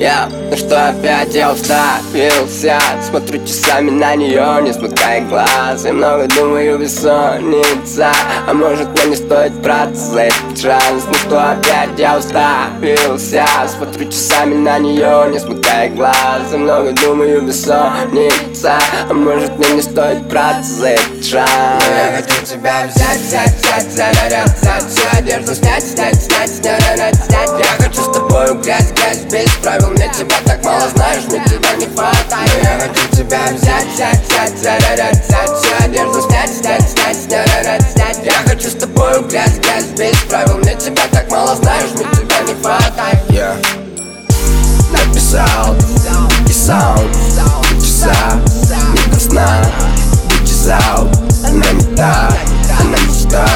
Ну что опять я уставился, смотрю часами на нее, не смыкая глаз, и много думаю, бессонница. А может мне не стоит браться за этот шанс? Ну что опять я уставился, смотрю часами на нее, не смыкая глаз, и много думаю, бессонница. А может мне не стоит браться за этот шанс? Но я хочу тебя взять, взять, всю одежду снять, я хочу с тобой грязь, без правил. Мне тебя так мало знаешь, мне тебя не хватает. Но я хочу тебя взять, всю одежду снять, я хочу с тобой грязь, без правил. Мне тебя так мало знаешь, мне тебя не хватает. Написал и саунд, часа, не до сна, вычесал. Она не та, она мечта,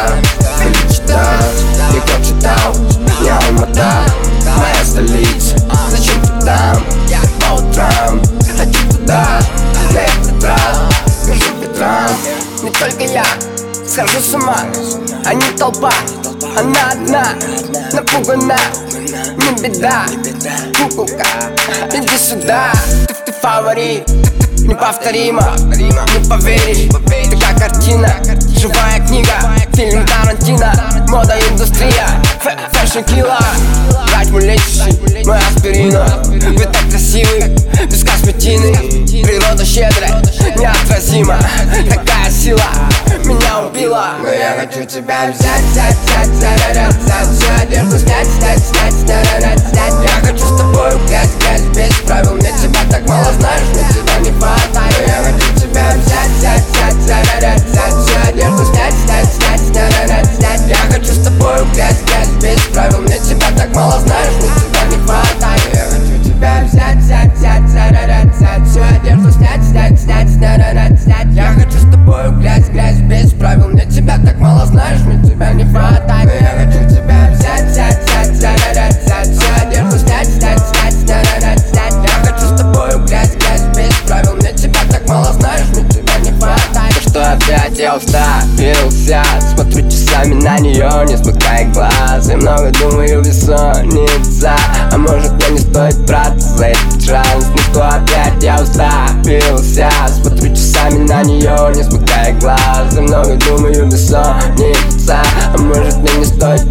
не кто читал, не Алмата, моя столица. Зачем ты там, по утрам? Хочу туда, на этот раз, скажу ветрам. Не только я схожу с ума, а не толпа. Она одна, напугана, не беда. Куколка, иди сюда. Ты фаворит, неповторимо, не поверишь. Ты как картина, живая книга, фильм Тарантино, мода, индустрия, фэшн-килла. Врач мой лечащий, мой аспирина. Вы так красивы, без косметины. Природа щедрая, неотразима. Такая сила меня убила. Но я хочу тебя взять, всю одежду снять, я хочу с тобой грязь, без правил. Мне тебя так мало знаешь, мне тебя не хватает. Но я хочу тебя взять, всю одежду снять, Я хочу с тобой грязь, без правил. Мне тебя так мало знаешь, мне тебя не хватает. Я хочу тебя взять, всю одежду снять, Я хочу с тобой грязь, без правил. Мне тебя так мало знаешь, мне тебя не хватает. Но я хочу тебя взять, всю одежду снять, Я хочу с тобой грязь, без правил. Мне тебя так мало знаешь, мне тебя не хватает. Ну что опять я уставился, смотрю часами на нее, не смыкая глаз, и много думаю, бессонница. А может мне не стоит браться за этот шанс? Ну что опять я уставился, смотрю часами на нее, не смыкая глаз, и много думаю, бессонница. А может мне не стоит